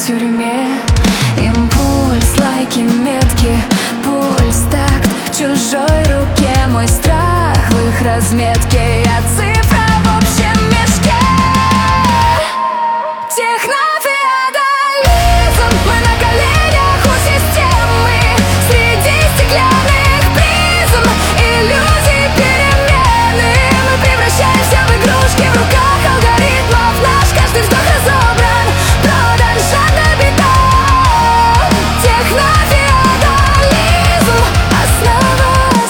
тюрьме. Импульс, лайки, метки, пульс, такт в чужой руке. Мой страх в их разметке, я цифра в общем мешке. Технофеодализм, мы на коленях у системы, среди стеклянных призм, иллюзий перемены. Мы превращаемся в игрушки в руках алгоритмов. Наш каждый вздох разобран, продан жадной битом. Технофеодализм, основа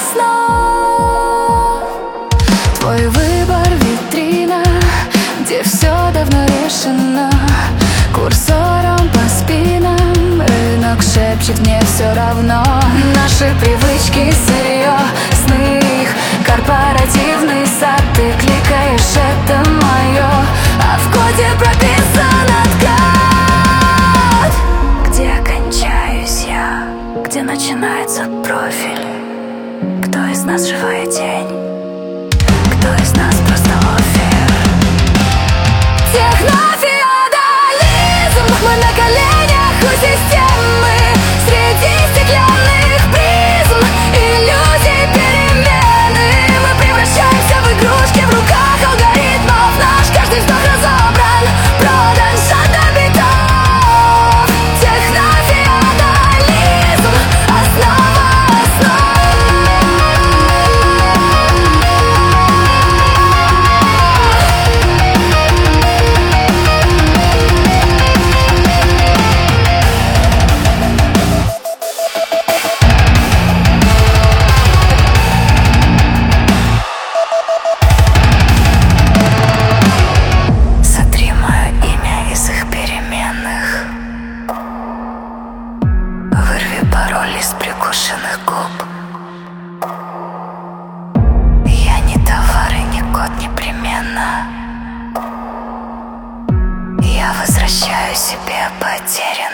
основ. Твой выбор витрина, где все давно решено. Курсором по спинам рынок шепчет: мне все равно. Наши привычки, сырье, сны их, корпоративный сад. Ты кликаешь, это мое, а в коде прописан откат. Где кончаюсь я, где начинается профиль? Кто из нас живая тень? Кто из нас просто офер? Технофеодализм, мы на коленях у системы, среди стеклянных призм, иллюзий перемены. Мы превращаемся в игрушки в руках алгоритмов. Наш каждый вздох разобран, продан жадной битов. Технофеодализм, основа основ. Сотри мое имя из их переменных, вырви пароль из прикушенных губ. Я не товар и не код непременно. Я возвращаю себе потерянное.